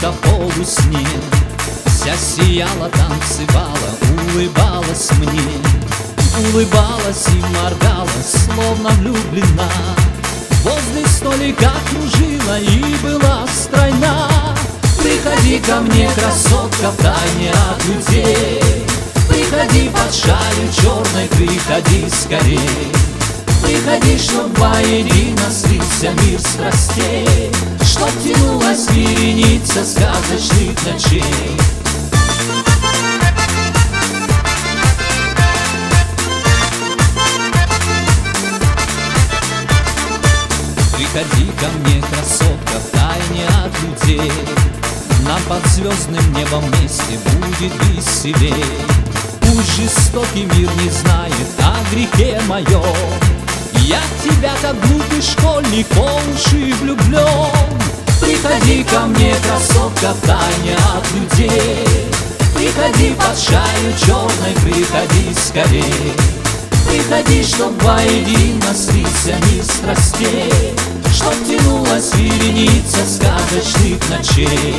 будто в полусне. Вся сияла, танцевала, улыбалась мне. Улыбалась и моргала, словно влюблена. Возле столика кружила и была стройна. Приходи ко мне, красотка, втайне от людей. Приходи под шалью черной, приходи скорей. Приходи, чтоб воедино слился мир страстей, чтоб тянулась вереница сказочных ночей. Приходи ко мне, красотка, втайне от людей. Нам под звездным небом вместе будет веселей. Пусть жестокий мир не знает о грехе моем. Я в тебя, как глупый школьник, по уши влюблен. Приходи ко мне, красотка, втайне от людей. Приходи под шалью черной, приходи скорей. Приходи, чтоб воедино слился мир страстей, чтоб тянулась вереница сказочных ночей.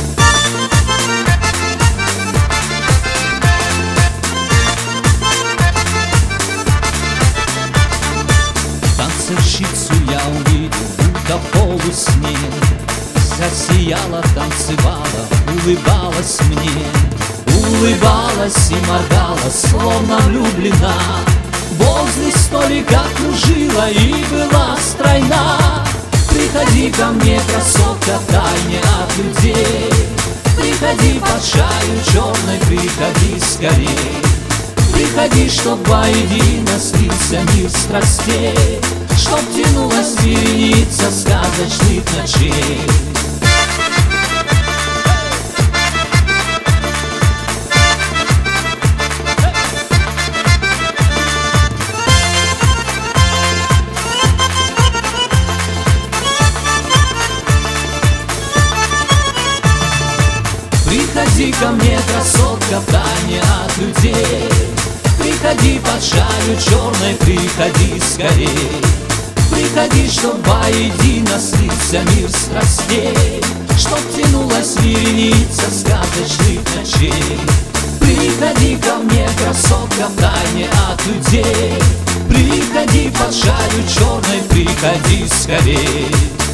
Танцовщицу я увидел, будто в полусне. Засияла, танцевала, улыбалась мне. Улыбалась и моргала, словно влюблена. Возле столика кружила и была стройна. Приходи ко мне, красотка, втайне от людей. Приходи под шалью черной, приходи скорей. Приходи, чтоб воедино слился мир страстей, чтоб тянулась вереница сказочных ночей. Приходи ко мне, красотка, втайне от людей. Приходи под шалью черной, приходи скорей. Приходи, чтоб воедино слился мир страстей, чтоб тянулась вереница сказочных ночей. Приходи ко мне, красотка, втайне от людей. Приходи под шалью черной, приходи скорей.